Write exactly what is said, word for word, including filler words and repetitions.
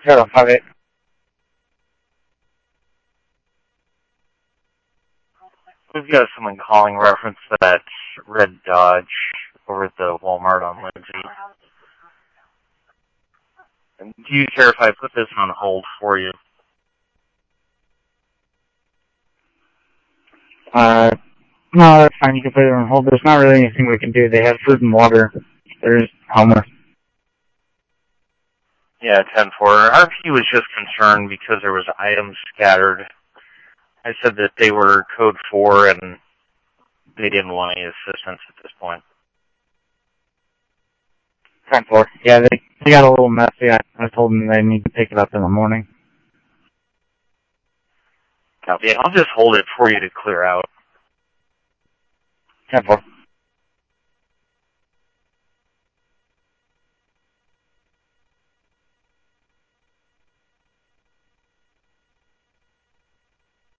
Zero five eight. We've got someone calling reference to that red Dodge over at the Walmart on Lindsay. And do you care if I put this on hold for you? Uh, no, that's fine. You can put it on hold. There's not really anything we can do. They have food and water. There's homeless. Yeah, ten four. R P was just concerned because there was items scattered. I said that they were code four and they didn't want any assistance at this point. ten four. Yeah, they, they got a little messy. I, I told them they need to pick it up in the morning. Copy. I'll just hold it for you to clear out. ten four.